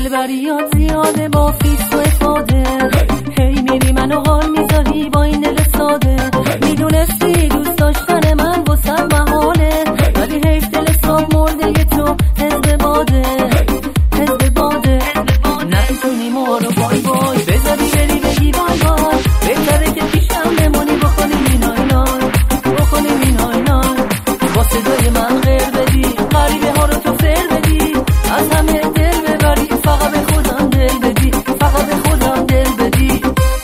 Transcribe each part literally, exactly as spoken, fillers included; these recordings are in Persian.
دلبریات زیاده با فیس و افاده، هی میری منو حال میذاری با این دل ساده. میدونستی دوست داشتن من واسم محاله، ولی حیف دل صاف مرده تو حزب باده، حزب باده. نمیتونی ما رو بای بای بذاری بری بگی بای بای، بهتره که پیشم بمونی بکنی مینای نای، بکنی مینای نای. با صدای من غیر بدی، غریبه ها رو تو فر بدی، از همه دل ببری، فقط به خودم دل بدی، فقط به خودم دل بدی.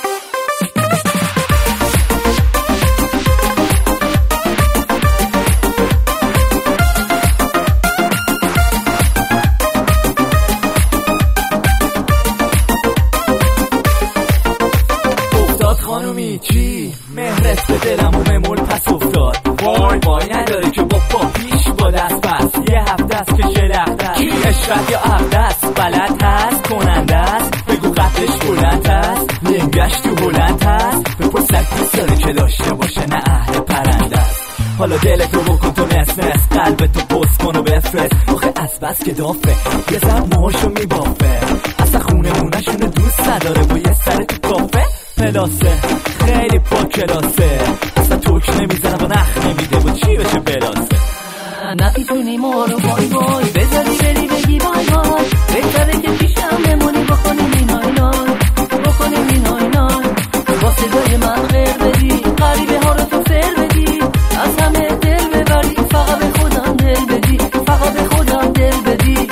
افتاد خانومی چی؟ مهرت به دلم و ممول پس افتاد، وای وای نداره که بابا پیش با دست پس. یه هفته است که شلخت است، کی اشرت یا عقد است، بلد هست کننده است، بگو قدش بلند است، لنگش تو بلند هست، بپرسد دوست داره که داشته باشه نه اهل پرنده است. حالا دلتو بکن تو نس نس، قلبتو پست کن و بفرست، آخه از بس که دافه یه زب موهاشو میبافه، اصلا خونه مونشونو دوست نداره با یه سر تو کافه پلاسه، خیلی با کلاسه، اصلا توک نمیزنه و نخ نمیده و چی بشه بلاسه. نمیتونی ما رو بای بای بذاری بری بگی بای بای، بهتره که پیشم بمونی بکنی مینای نای، بکنی مینای نای. با صدای من غیر بدی، غریبه ها رو تو فر بدی، از همه دل ببری، فقط به خودم دل بدی، فقط به خودم دل بدی.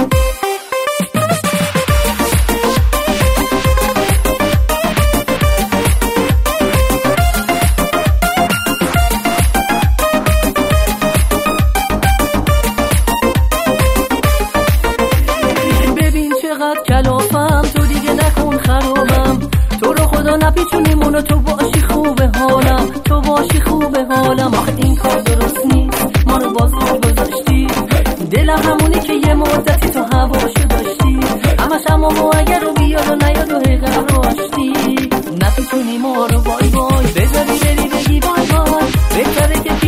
چقدر کلافم تو دیگه نکن خرابم، تو رو خدا نپیچونیمونو، تو باشی خوبه حالم، تو باشی خوبه حالم. آخه این کار درست نیست، ما رو باز کار گذاشتی، دلم همونی که یه مدتی تو هواشو داشتی، همش اما و اگر رو بیاد و نیاد و حقیقت رو آشتی. نپیچونی ما رو بای بای بذاری بری بگی بای بای، بهتره که